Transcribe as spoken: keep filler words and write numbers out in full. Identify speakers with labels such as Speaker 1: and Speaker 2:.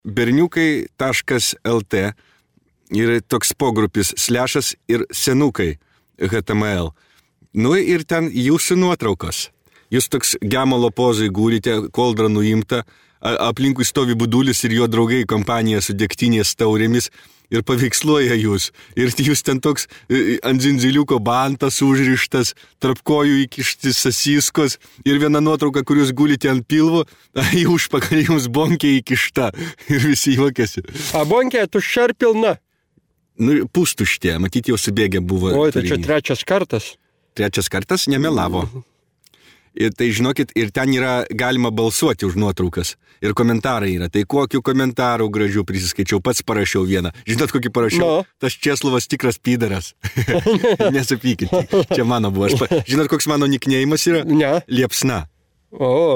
Speaker 1: berniukai taškas lt ir toks pogrupis slešas ir senukai H T M L. Nu ir ten jūsų nuotraukos. Jūs toks gemalo pozai gūrite, koldra nuimta, aplinkui stovi budulis ir jo draugai kompanija su degtinės taurėmis ir paveiksluoja jūs. Ir jūs ten toks ant zinziliuko bantas užrištas, tarp kojų įkišti sasiskos ir viena nuotrauka, kur jūs gulite ant pilvo, į užpakalį jums bonkė įkišta ir visi juokiasi.
Speaker 2: A bonkė tuščia ar pilna?
Speaker 1: Nu, pustuštė, matyti jau subėgę buvo.
Speaker 2: Oi, tai čia trečias kartas.
Speaker 1: Trečias kartas nemelavo. Ir tai žinokit, ir ten yra galima balsuoti už nuotraukas. Ir komentarai yra. Tai kokių komentarų gražių prisiskaičiau, pats parašiau vieną. Žinot, kokį parašiau?
Speaker 2: No.
Speaker 1: Tas Česlovas tikras pydaras. Nesupykit. Čia mano buvo. Aš pa... Žinot, koks mano nikneimas yra?
Speaker 2: Ne.
Speaker 1: Liepsna.
Speaker 2: O.